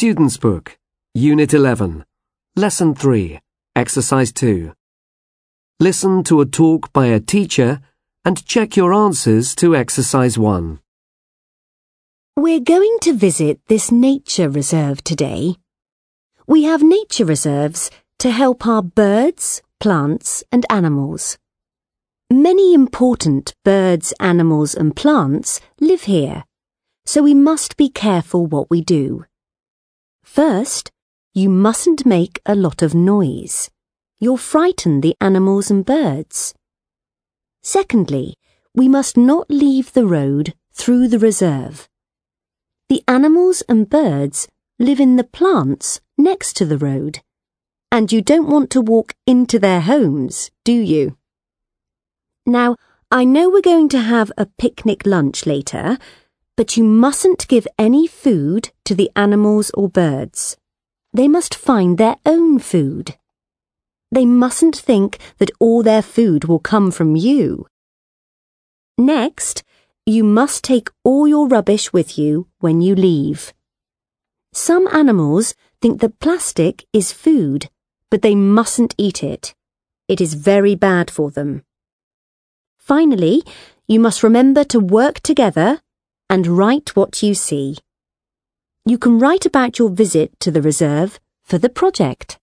Student's Book, Unit 11, Lesson 3, Exercise 2. Listen to a talk by a teacher and check your answers to Exercise 1. We're going to visit this nature reserve today. We have nature reserves to help our birds, plants and animals. Many important birds, animals and plants live here, so we must be careful what we do. First, you mustn't make a lot of noise. You'll frighten the animals and birds. Secondly, we must not leave the road through the reserve. The animals and birds live in the plants next to the road, and you don't want to walk into their homes, do you? Now, I know we're going to have a picnic lunch later, but you mustn't give any food to the animals or birds. They must find their own food. They mustn't think that all their food will come from you. Next, you must take all your rubbish with you when you leave. Some animals think that plastic is food, but they mustn't eat it. It is very bad for them. Finally, you must remember to work together and write what you see. You can write about your visit to the reserve for the project.